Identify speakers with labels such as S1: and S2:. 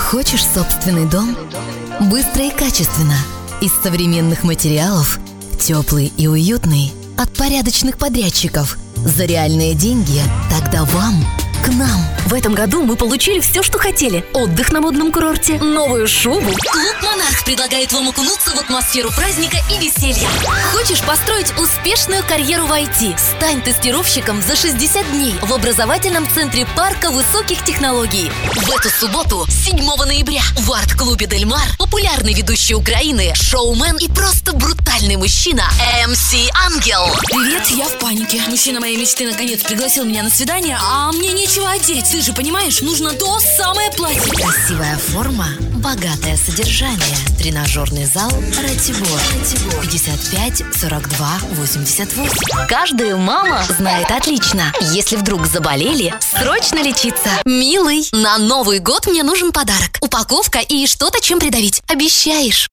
S1: Хочешь собственный дом? Быстро и качественно. Из современных материалов. Теплый и уютный. От порядочных подрядчиков. За реальные деньги. Тогда вам к нам.
S2: В этом году мы получили все, что хотели. Отдых на модном курорте, новую шубу.
S3: Клуб «Монарх» предлагает вам окунуться в атмосферу праздника и веселья.
S2: Хочешь построить успешную карьеру в IT? Стань тестировщиком за 60 дней в образовательном центре парка высоких технологий.
S3: В эту субботу, 7 ноября, в арт-клубе «Дель Мар» популярный ведущий Украины, шоумен и просто брутальный мужчина МС Ангел.
S4: Привет, я в панике. Мужчина моей мечты наконец пригласил меня на свидание, а мне нечего одеть. Ты же понимаешь, нужно то самое платье.
S1: Красивая форма, богатое содержание. Тренажерный зал Ратибор. 55 42 88.
S2: Каждая мама знает отлично. Если вдруг заболели, срочно лечиться.
S3: Милый, на Новый год мне нужен подарок. Упаковка и что-то, чем придавить. Обещаешь?